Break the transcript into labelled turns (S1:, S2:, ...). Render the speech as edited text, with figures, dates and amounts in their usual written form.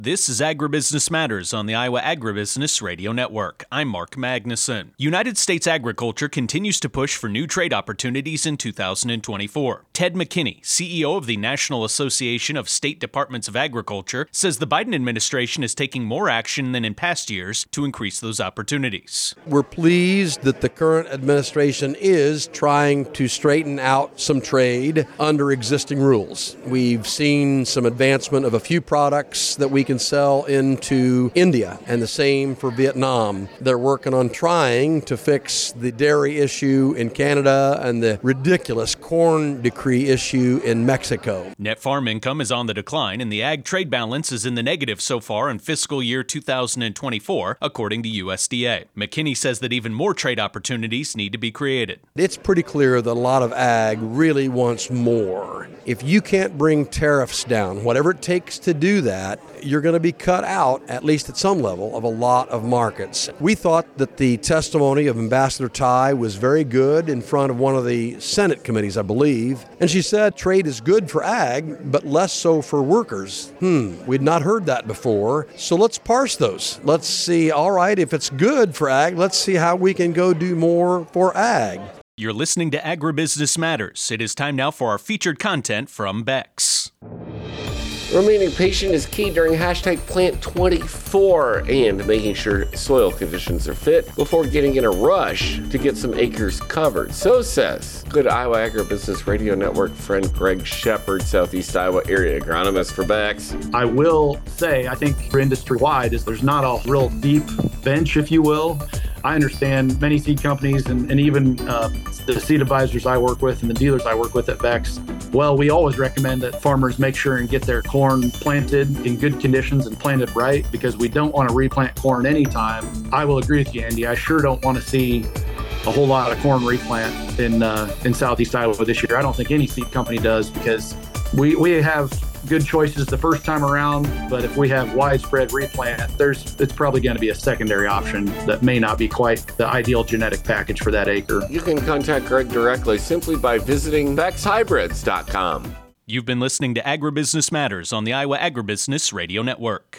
S1: This is Agribusiness Matters on the Iowa Agribusiness Radio Network. I'm Mark Magnuson. United States agriculture continues to push for new trade opportunities in 2024. Ted McKinney, CEO of the National Association of State Departments of Agriculture, says the Biden administration is taking more action than in past years to increase those opportunities.
S2: We're pleased that the current administration is trying to straighten out some trade under existing rules. We've seen some advancement of a few products that we can sell into India, and the same for Vietnam. They're working on trying to fix the dairy issue in Canada and the ridiculous corn decree issue in Mexico.
S1: Net farm income is on the decline, and the ag trade balance is in the negative so far in fiscal year 2024, according to USDA. McKinney says that even more trade opportunities need to be created.
S2: It's pretty clear that a lot of ag really wants more. If you can't bring tariffs down, whatever it takes to do that, you're going to be cut out, at least at some level, of a lot of markets. We thought that the testimony of Ambassador Tai was very good in front of one of the Senate committees, I believe. And she said trade is good for ag, but less so for workers. We'd not heard that before. So let's parse those. Let's see, all right, if it's good for ag, let's see how we can go do more for ag.
S1: You're listening to Agribusiness Matters. It is time now for our featured content from Beck's.
S3: Remaining patient is key during #Plant24 and making sure soil conditions are fit before getting in a rush to get some acres covered. So says good Iowa Agribusiness Radio Network friend Greg Shepard, Southeast Iowa area agronomist for Beck's.
S4: I will say, I think for industry-wide is there's not a real deep bench, if you will. I understand many seed companies and even the seed advisors I work with and the dealers I work with at Beck's. Well, we always recommend that farmers make sure and get their corn planted in good conditions and planted right, because we don't want to replant corn anytime. I will agree with you, Andy. I sure don't want to see a whole lot of corn replant in Southeast Iowa this year. I don't think any seed company does, because we have good choices the first time around, but if we have widespread replant, it's probably going to be a secondary option that may not be quite the ideal genetic package for that acre.
S3: You can contact Greg directly simply by visiting BecksHybrids.com.
S1: You've been listening to Agribusiness Matters on the Iowa Agribusiness Radio Network.